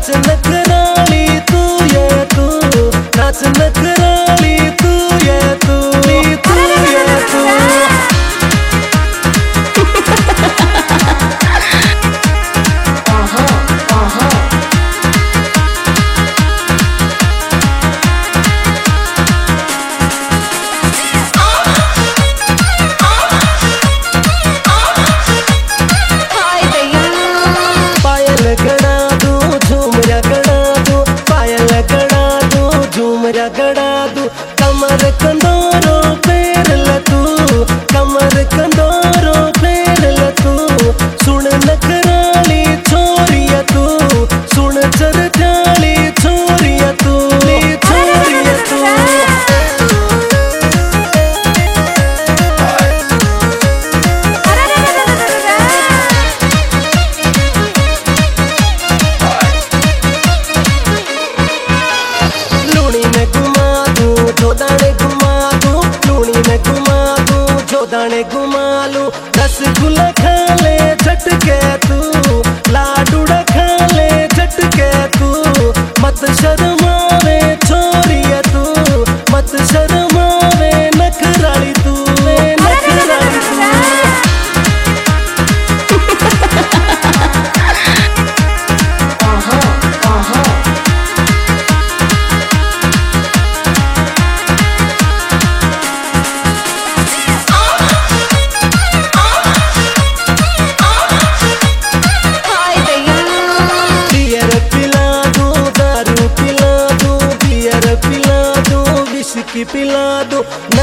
नाच नखराली तू ये तू, नाच नखराली तू ये तू, तू ये तू। गड़ा दू कमर कंदोरो फेर लतू, कमर कंदोरो फेर लतू। सुन नखराली छोरिया तू, सुन चरख्याली छोरिया तू, छोरिया तू। दाने घुमा लू रसगुल्ला खा ले झटके तू, लाडूड़ा खा ले झटके तू। मत शर्मावे छोरिया तू, मत शर्मावे नखराली तू, नखराली तू। पिला दो